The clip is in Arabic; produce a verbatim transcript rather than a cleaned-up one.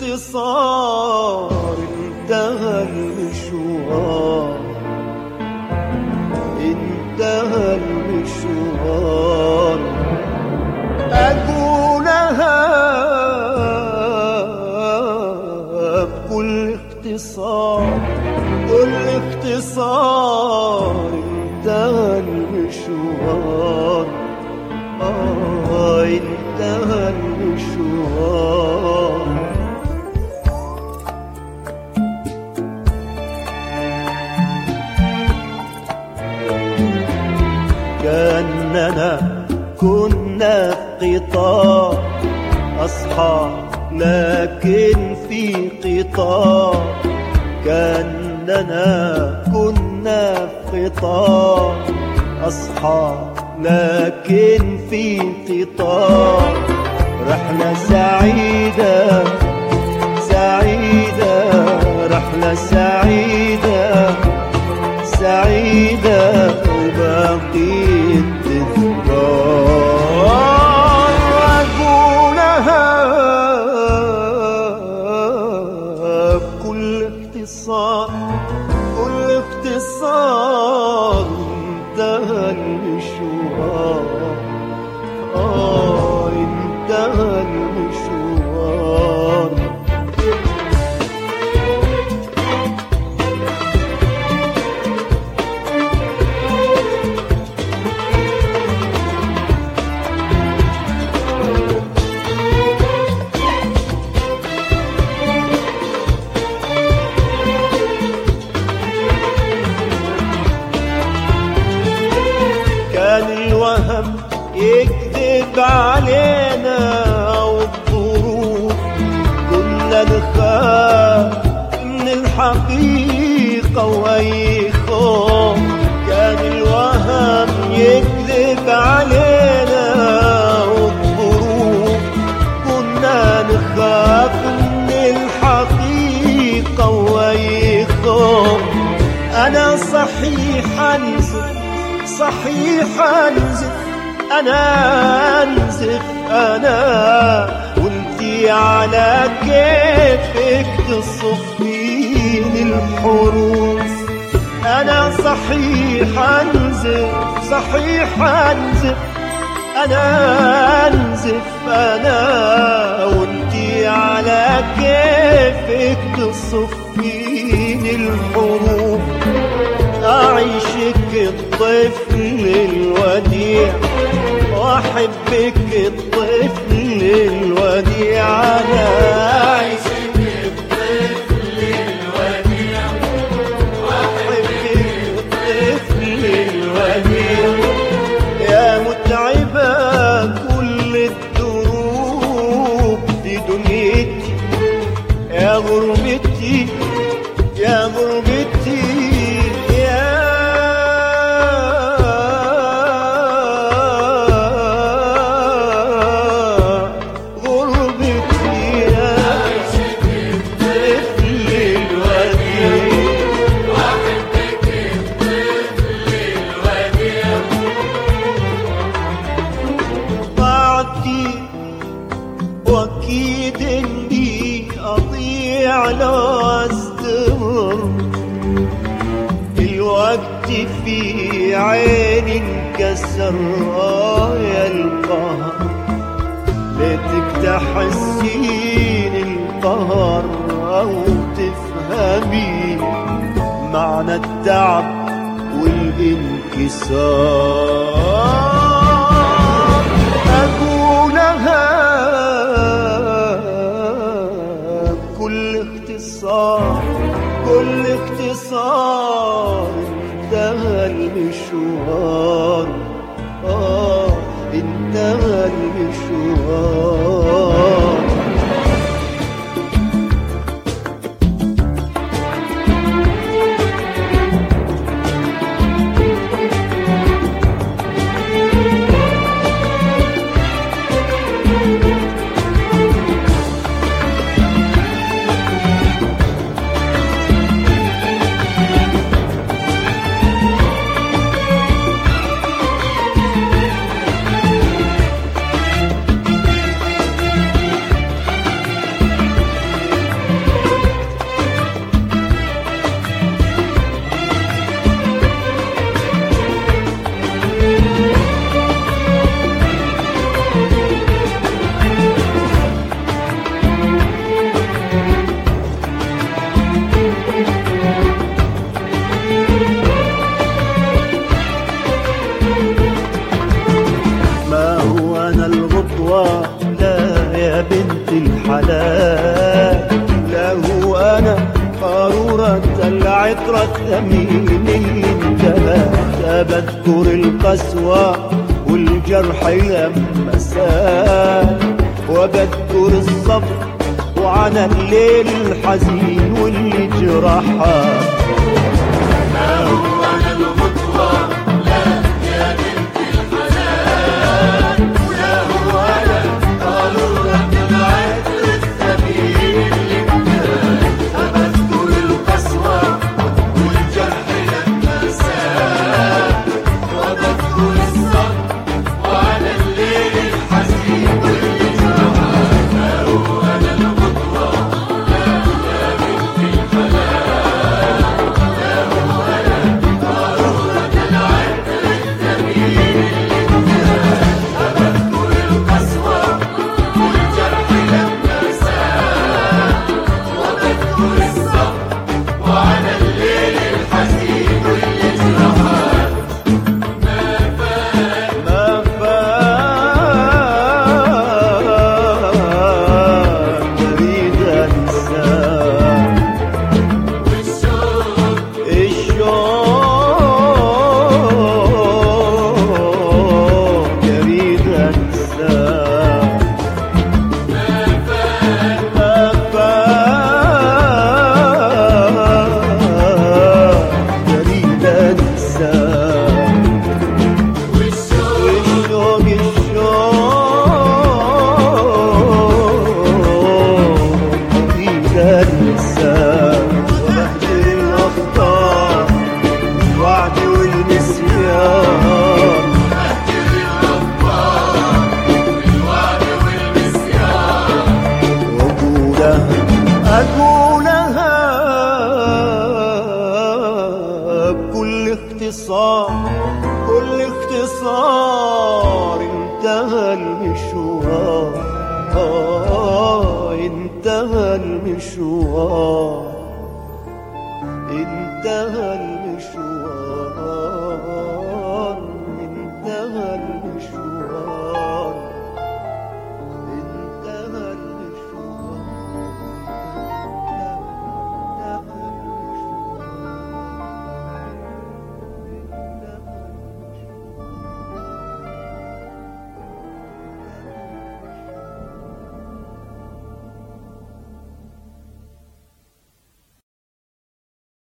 باختصار انتهى المشوار، انتهى المشوار. أقولها بكل اختصار، كل اختصار انتهى المشوار، آه انتهى المشوار. كأننا كنا في قطار أصحاب لكن في قطار، كأننا كنا في قطار أصحاب لكن في قطار. رحلة سعيدة سعيدة، رحلة سعيدة سعيدة، وباقي التذكار. أقولها بكل اختصار، كل اختصار انتهى المشوار، آه انتهى المشوار. كان الوهم يكذب علينا والظروف، كنا نخاف من الحقيقة وأي خوف. كان الوهم يكذب علينا والظروف، كنا نخاف من الحقيقة وأي خوف. أنا صحيح أنزف صحيح أنزف، أنا أنزف أنا، وانتي على كيفك تصفين الحروف. أنا صحيح أنزف صحيح أنزف، أنا أنزف أنا، وانتي على كيفك تصفين الحروف. أعيشك الطفل الوديع وأحبك الطفل الوديع، أنا أعيشك الطفل الوديع وأحبك الطفل الوديع. يا متعبة كل الدروب في دنيتي، يا غربتي يا غربتي، وأكيد إني أضيع لو أستمر. الوقت في عيني انكسر، آه يا القهر، ليتك تحسين القهر أو تفهمي معنى التعب والانكسار. أقولها بكل اختصار، كل اختصار انتهى المشوار، آه انتهى المشوار. العطر الثمين اللي انتهى. بذكر القسوة والجرح لما سال، وبذكر الصبر وعلى الليل الحزين واللي جرحها. لا هو أنا الخطوة لا يا بنت الحلال، ولا هو أنا قارورة العطر الثمين اللي انتهى. أبذكر القسوة والجرح لما سال، وبذكر الصبر وعلى الليل الحزين واللي جرحها. لا هو أنا الخطوة لا يا بنت الحلال، لا هو أنا قارورة العطر الثمين اللي انتهى. أبذكر القسوة والجرح لما سال، وبذكر الصبر وعلى الليل الحزين واللي جرحها. ما فات ما فات أريد أنساه، والشوق الشوق أريد أنساه. ما فات ما فات أريد أنساه. والشوق الشوق الشوق أريد أنساه. وبهجر الأخطار الوعد والنسيان، أهجر الأخبار بالوعد والنسيان. وأقولها أقولها بكل اختصار، كل اختصار انتهى المشوار. آه انتهى المشوار، انتهى المشوار، انتهى المشوار.